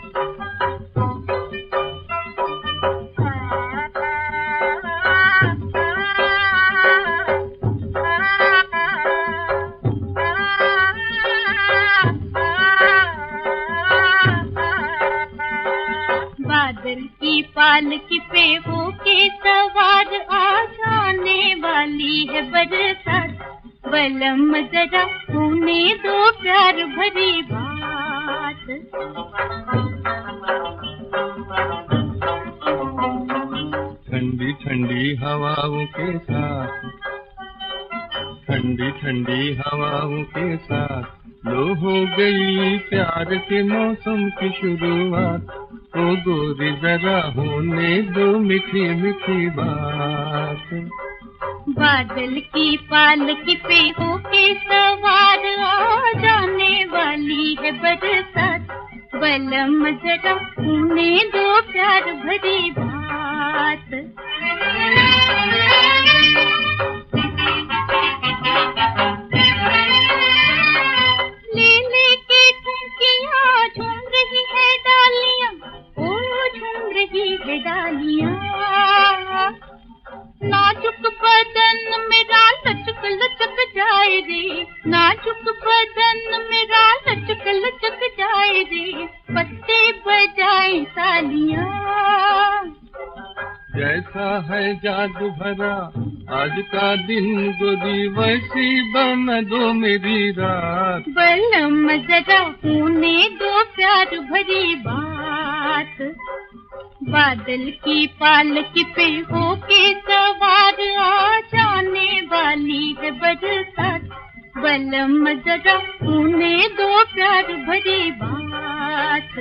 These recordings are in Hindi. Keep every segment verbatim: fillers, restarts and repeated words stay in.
बादल की पालकी पे होके सवार आ जाने वाली है बरसात। बलम जरा होने दो प्यार भरी बात। ठंडी ठंडी हवाओं के साथ, ठंडी ठंडी हवाओं के साथ लो हो गई प्यार के मौसम की शुरुआत। ओ गोरी जरा होने दो मीठी मीठी बात। बादल की पालकी पे होके सवार आ जाने वाली है बरसात। बलम जरा होने दो प्यार भरी बात। ले लेके ठुमकियाँ झूम रही है डालियाँ, ओ झूम रही है डालियाँ। नाजुक बदन मेरा लचक लचक जाए रे, नाजुक बदन मेरा लचक लचक जाए रे। पत्ते बजाए तालियां। जैसा है जादू भरा आज का दिन गोरी, वैसी बना दो मेरी रात। बलम जरा होने दो प्यार भरी बात। बादल की पालकी पे होके सवार आ जाने वाली है बरसात। बलम जरा होने दो प्यार भरी बात।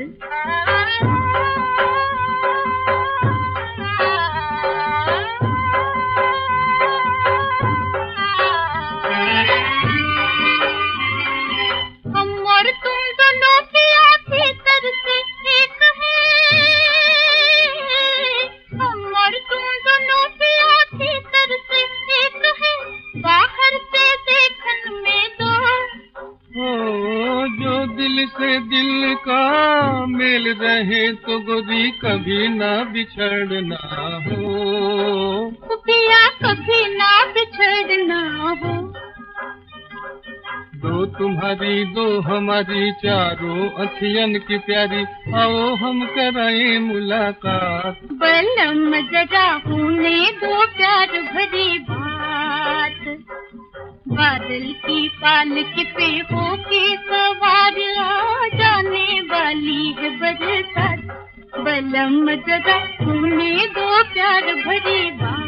हम और तुम दोनों की आंखें तरसे एक है, हम और तुम दोनों की आंखें तरसे एक है। बाहर से देखन में दो हो जो दिल से दिल का मेल रहे तो गोरी कभी ना बिछड़ना हो। पिया कभी ना बिछड़ना हो। दो तुम्हारी दो हमारी चारों अखियन की प्यारी, आओ हम कराएं मुलाकात। बलम जरा होने दो प्यार भरी बात। बादल की पालकी पे होके सवार आ जाने वाली है बरसात। बलम जरा होने दो प्यार भरी बात।